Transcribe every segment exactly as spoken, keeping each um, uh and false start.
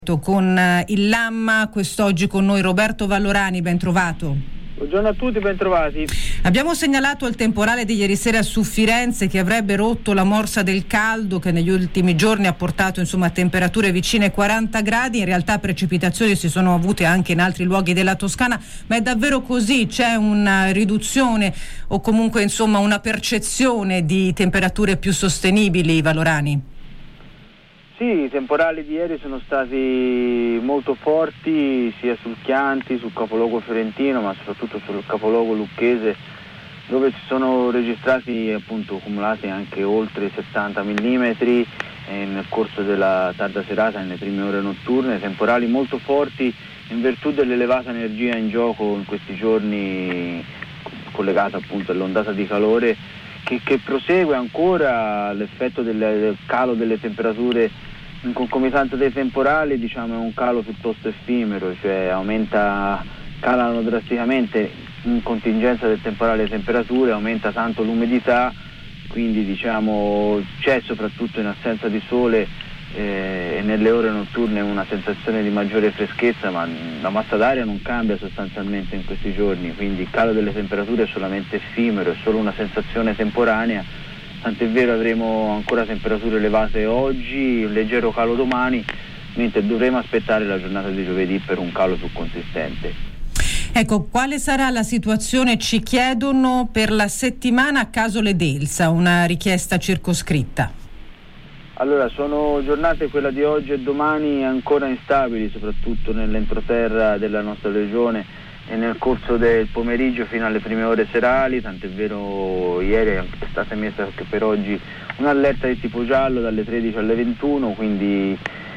Con il Lamma, quest'oggi con noi Roberto Vallorani, ben trovato. Buongiorno a tutti, ben trovati. Abbiamo segnalato il temporale di ieri sera su Firenze che avrebbe rotto la morsa del caldo, che negli ultimi giorni ha portato insomma a temperature vicine ai quaranta gradi. In realtà precipitazioni si sono avute anche in altri luoghi della Toscana, ma è davvero così? C'è una riduzione o comunque insomma una percezione di temperature più sostenibili, Vallorani? Sì, i temporali di ieri sono stati molto forti sia sul Chianti, sul capoluogo fiorentino, ma soprattutto sul capoluogo lucchese, dove si sono registrati appunto accumulati anche oltre settanta millimetri eh, nel corso della tarda serata, nelle prime ore notturne, temporali molto forti in virtù dell'elevata energia in gioco in questi giorni collegata appunto all'ondata di calore che, che prosegue ancora. L'effetto del, del calo delle temperature in concomitanza dei temporali, diciamo, è un calo piuttosto effimero, cioè aumenta, calano drasticamente in contingenza del temporale le temperature, aumenta tanto l'umidità, quindi diciamo c'è soprattutto in assenza di sole eh, e nelle ore notturne una sensazione di maggiore freschezza, ma la massa d'aria non cambia sostanzialmente in questi giorni, quindi il calo delle temperature è solamente effimero, è solo una sensazione temporanea. Tant'è vero avremo ancora temperature elevate oggi, un leggero calo domani, mentre dovremo aspettare la giornata di giovedì per un calo più consistente. Ecco, quale sarà la situazione, ci chiedono, per la settimana a Casole d'Elsa, una richiesta circoscritta? Allora, sono giornate, quella di oggi e domani, ancora instabili, soprattutto nell'entroterra della nostra regione, e nel corso del pomeriggio fino alle prime ore serali, tant'è vero ieri è stata emessa anche per oggi un'allerta di tipo giallo dalle tredici alle ventuno, quindi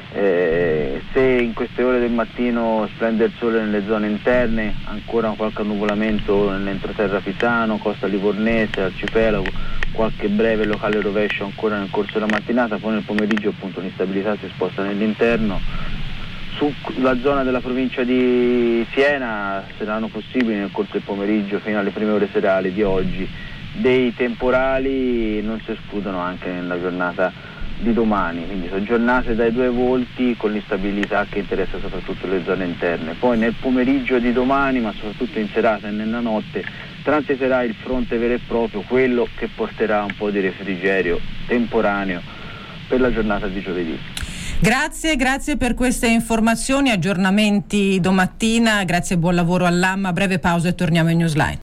eh, se in queste ore del mattino splende il sole nelle zone interne, ancora qualche annuvolamento nell'entroterra pisano, costa livornese, arcipelago, qualche breve locale rovescio ancora nel corso della mattinata, poi nel pomeriggio appunto l'instabilità si sposta nell'interno. Sulla zona della provincia di Siena saranno possibili nel corso del pomeriggio fino alle prime ore serali di oggi dei temporali, non si escludono anche nella giornata di domani, quindi sono giornate dai due volti con l'instabilità che interessa soprattutto le zone interne. Poi nel pomeriggio di domani, ma soprattutto in serata e nella notte, transiterà il fronte vero e proprio, quello che porterà un po' di refrigerio temporaneo per la giornata di giovedì. Grazie, grazie per queste informazioni, aggiornamenti domattina, grazie e buon lavoro all'A M A. Breve pausa e torniamo in Newsline.